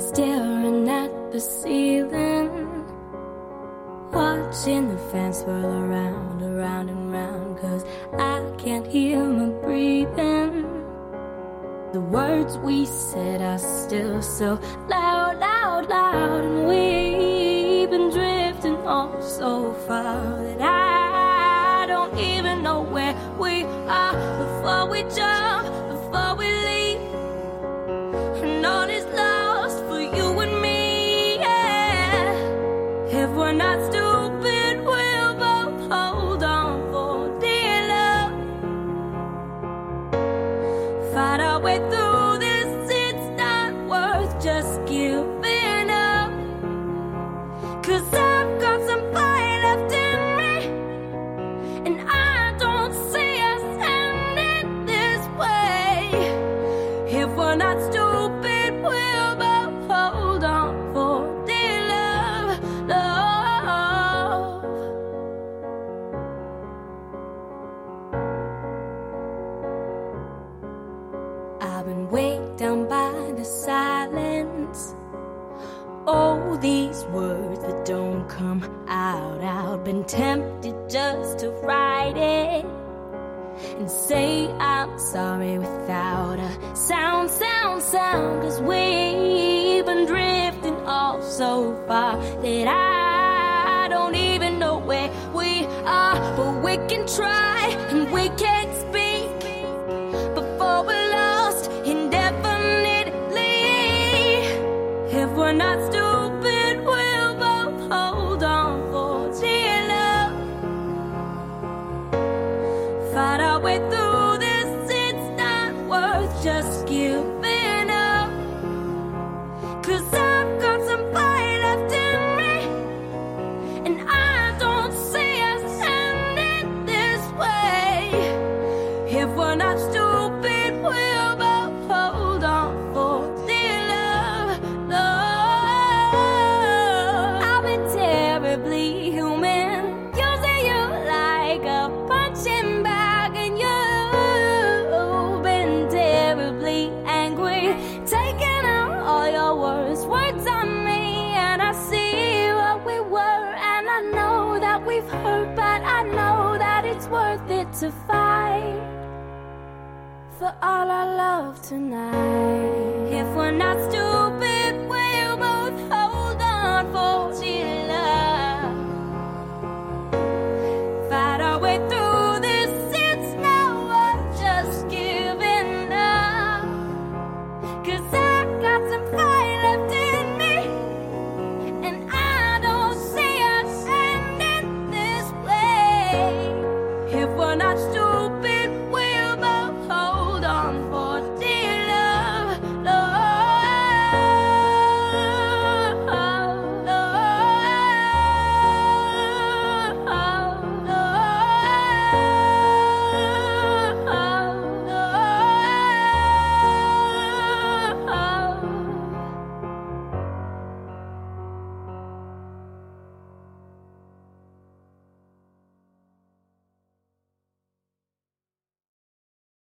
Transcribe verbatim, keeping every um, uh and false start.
staring at the ceiling, watching the fans swirl around, around and round, 'cause I can't hear my breathing. The words we said are still so loud, loud, loud, and we've been drifting off so far that I don't even know where we are before we jump, before we leave. And all is lost for you and me, yeah. If we're not stupid, we'll both hold on for dear love. Fight our way through this, it's not worth just giving up. 'Cause I've got some fight left in me, and I don't see us ending this way. If we're not stupid, we'll both hold on for dear love, love. I've been weighed down by the silence. Oh, these words that don't come out, out. Been tempted just to write it and say I'm sorry without a sound, sound, sound. 'Cause we've been drifting off so far that I don't even know where we are. But we can try and we can't speak before we're lost indefinitely. If we're not stupid, we'll both hold on for dear love. Fight our way through this, it's not worth just giving up. 'Cause I've got some fight left in me, and I don't see us ending this way. If we're not stupid, we'll both hold on for dear love, love. I've been terribly human, using you like a punching bag, and you've been terribly angry, taking out all your worst words on me. And I see what we were, and I know that we've hurt, but I know that it's worth it to fight for all our love tonight. If we're not stupid,